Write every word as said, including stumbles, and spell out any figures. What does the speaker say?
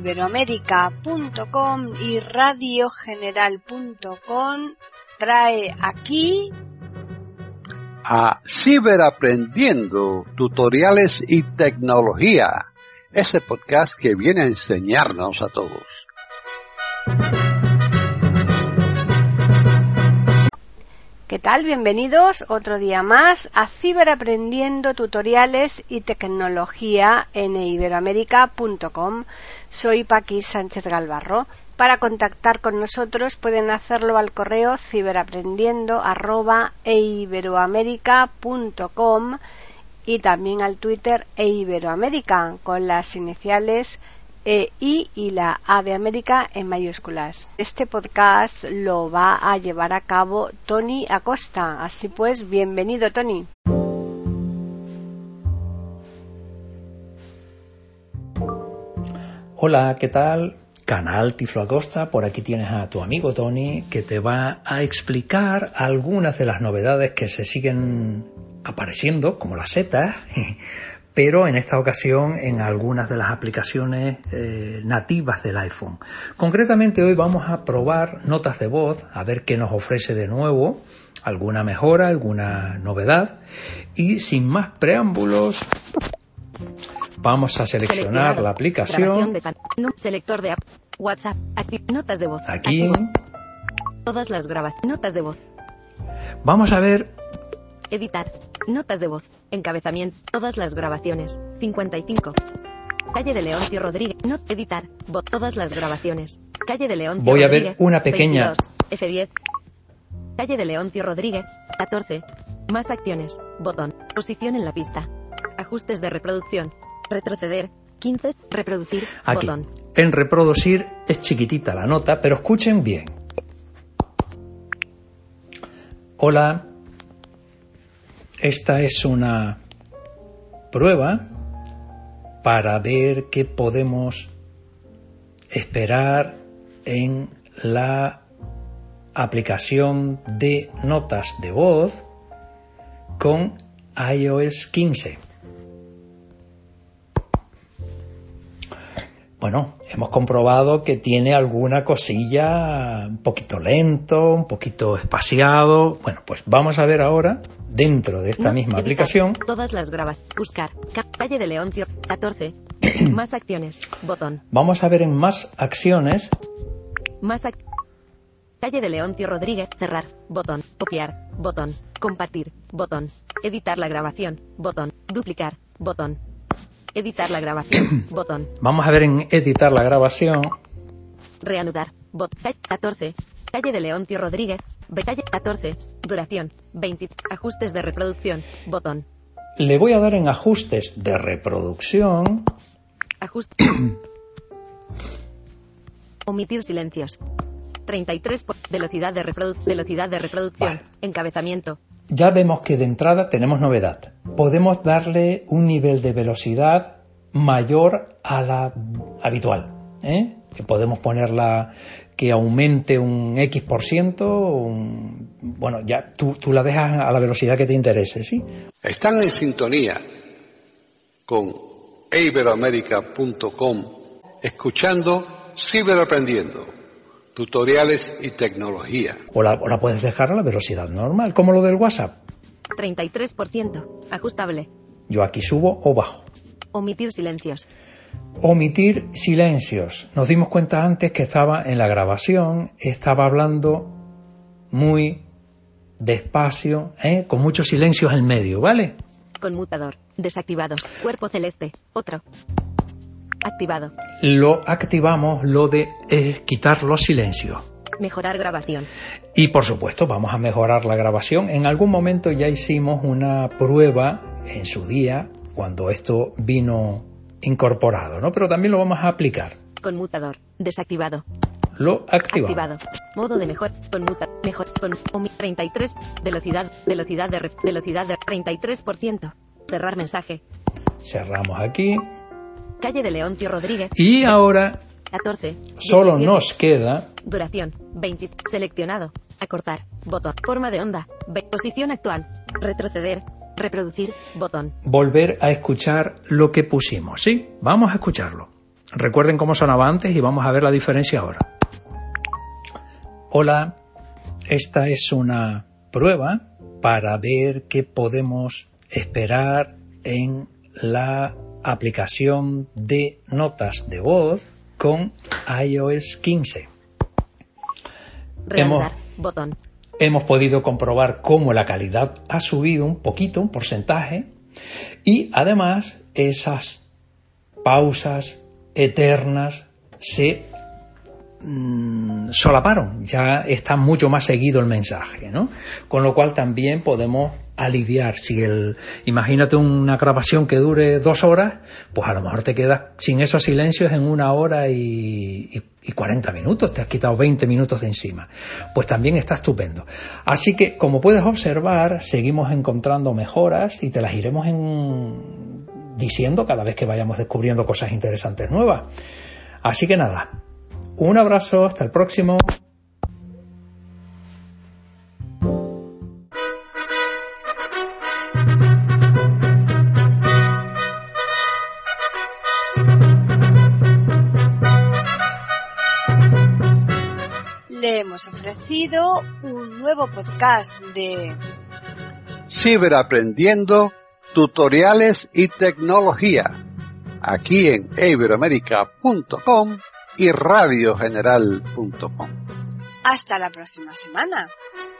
iberoamérica punto com y radio general punto com trae aquí a Ciberaprendiendo, tutoriales y tecnología, ese podcast que viene a enseñarnos a todos. ¿Qué tal? Bienvenidos otro día más a Ciberaprendiendo, tutoriales y tecnología en iberoamérica punto com. Soy Paqui Sánchez Galvarro. Para contactar con nosotros pueden hacerlo al correo ciberaprendiendo arroba iberoamérica punto com y también al Twitter eiberoamérica con las iniciales E I y la A de América en mayúsculas. Este podcast lo va a llevar a cabo Tony Acosta. Así pues, bienvenido, Tony. Hola, ¿qué tal? Canal Tiflo Acosta, por aquí tienes a tu amigo Tony que te va a explicar algunas de las novedades que se siguen apareciendo, como las setas, pero en esta ocasión en algunas de las aplicaciones eh, nativas del iPhone. Concretamente hoy vamos a probar notas de voz, a ver qué nos ofrece de nuevo, alguna mejora, alguna novedad, y sin más preámbulos vamos a seleccionar la aplicación. De selector de app, WhatsApp, activ, notas de voz. Aquí. Activo. Todas las grabaciones. Notas de voz. Vamos a ver. Editar. Notas de voz. Encabezamiento. Todas las grabaciones. cincuenta y cinco. Calle de Leoncio Rodríguez. No editar. Voz. Todas las grabaciones. Calle de Leoncio Voy Rodríguez. a ver una pequeña. veintidós. F diez. Calle de Leoncio Rodríguez. catorce. Más acciones. Botón. Posición en la pista. Ajustes de reproducción. Retroceder. quince. Reproducir. Aquí. Botón. En reproducir es chiquitita la nota, pero escuchen bien. Hola. Esta es una prueba para ver qué podemos esperar en la aplicación de notas de voz con i O S quince. Bueno, hemos comprobado que tiene alguna cosilla un poquito lento, un poquito espaciado. Bueno, pues vamos a ver ahora, dentro de esta No, misma editar. aplicación. Todas las grabas. Buscar. Ca- Calle de Leoncio. catorce. Más acciones. Botón. Vamos a ver en más acciones. Más ac- Calle de Leoncio Rodríguez. Cerrar. Botón. Copiar. Botón. Compartir. Botón. Editar la grabación. Botón. Duplicar. Botón. Editar la grabación. Botón. Vamos a ver en editar la grabación. Reanudar. Bot. Calle catorce. Calle de Leoncio Rodríguez. Be- Calle catorce. Duración. veinte. Ajustes de reproducción. Botón. Le voy a dar en ajustes de reproducción. Ajuste. Omitir silencios. treinta y tres. por- Velocidad de, reprodu- velocidad de reproducción. Vale. Encabezamiento. Ya vemos que de entrada tenemos novedad. Podemos darle un nivel de velocidad mayor a la habitual, ¿eh? Que podemos ponerla que aumente un X por ciento, un... bueno, ya tú, tú la dejas a la velocidad que te interese, ¿sí? Están en sintonía con iberoamérica punto com, escuchando Ciberaprendiendo, tutoriales y tecnología. O la, o la puedes dejar a la velocidad normal, como lo del WhatsApp. treinta y tres por ciento. Ajustable. Yo aquí subo o bajo. Omitir silencios. Omitir silencios. Nos dimos cuenta antes que estaba en la grabación, estaba hablando muy despacio, ¿eh? Con muchos silencios en medio, ¿vale? Conmutador. Desactivado. Cuerpo celeste. Otro. Activado. Lo activamos, lo de eh, quitar los silencios. Mejorar grabación. Y por supuesto vamos a mejorar la grabación. En algún momento ya hicimos una prueba en su día, cuando esto vino incorporado, ¿no? Pero también lo vamos a aplicar. Conmutador. Desactivado. Lo activamos. Activado. Modo de mejor. Conmuta. Mejor. Con. omi- treinta y tres. Velocidad. Velocidad de. re- Velocidad de. treinta y tres por ciento. Cerrar mensaje. Cerramos aquí. Calle de Leoncio Rodríguez. Y ahora catorce. solo diecisiete. nos queda Duración. veinte. Seleccionado. Acortar. Botón. Forma de onda. Ve- Posición actual. Retroceder. Reproducir. Botón. volver a escuchar lo que pusimos, ¿sí? Vamos a escucharlo. Recuerden cómo sonaba antes y vamos a ver la diferencia ahora. Hola, esta es una prueba para ver qué podemos esperar en la aplicación de notas de voz con i O S quince. Reanudar, Hemos, botón. hemos podido comprobar cómo la calidad ha subido un poquito, un porcentaje, y además esas pausas eternas se mmm, solaparon, ya está mucho más seguido el mensaje, ¿no? Con lo cual también podemos aliviar. Si el, imagínate una grabación que dure dos horas, pues a lo mejor te quedas sin esos silencios en una hora y, y, y cuarenta minutos, te has quitado veinte minutos de encima. Pues también está estupendo. Así que, como puedes observar, seguimos encontrando mejoras y te las iremos en, diciendo cada vez que vayamos descubriendo cosas interesantes nuevas. Así que nada, un abrazo, hasta el próximo. Le hemos ofrecido un nuevo podcast de Ciberaprendiendo, tutoriales y tecnología, aquí en iberoamerica punto com y radio general punto com. Hasta la próxima semana.